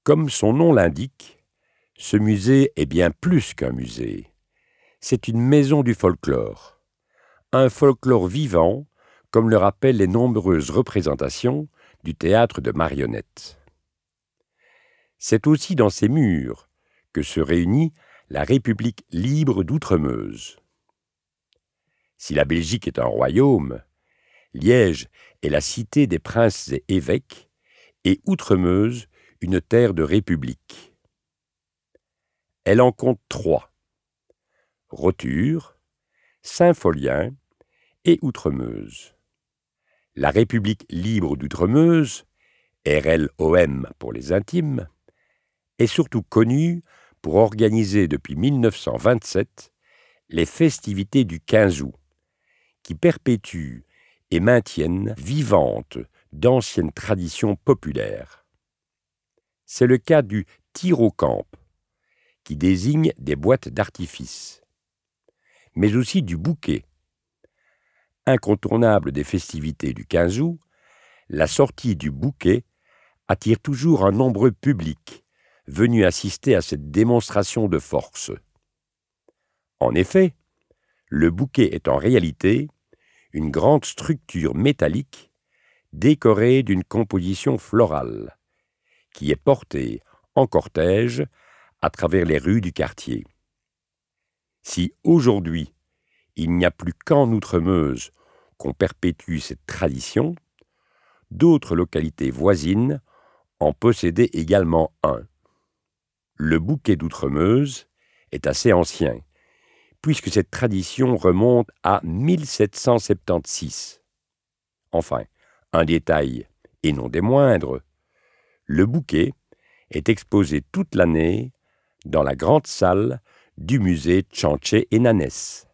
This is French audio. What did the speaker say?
Comme son nom l'indique, ce musée est bien plus qu'un musée. C'est une maison du folklore. Un folklore vivant, comme le rappellent les nombreuses représentations du théâtre de marionnettes. C'est aussi dans ces murs que se réunit la République libre d'Outremeuse. Si la Belgique est un royaume, Liège est la cité des princes et évêques, et Outremeuse une terre de république. Elle en compte 3, Roture, Saint-Folien et Outremeuse. La République libre d'Outremeuse, RLOM pour les intimes, est surtout connue pour organiser depuis 1927 les festivités du 15 août, qui perpétuent et maintiennent vivantes d'anciennes traditions populaires. C'est le cas du tir au camp, qui désigne des boîtes d'artifice, mais aussi du bouquet. Incontournable des festivités du 15 août, la sortie du bouquet attire toujours un nombreux public venu assister à cette démonstration de force. En effet, le bouquet est en réalité une grande structure métallique décorée d'une composition florale, qui est portée en cortège à travers les rues du quartier. Si aujourd'hui, il n'y a plus qu'en Outremeuse qu'on perpétue cette tradition, d'autres localités voisines en possédaient également un. Le bouquet d'Outremeuse est assez ancien, puisque cette tradition remonte à 1776. Enfin, un détail, et non des moindres, le bouquet est exposé toute l'année dans la grande salle du musée Tchanché et Nanès.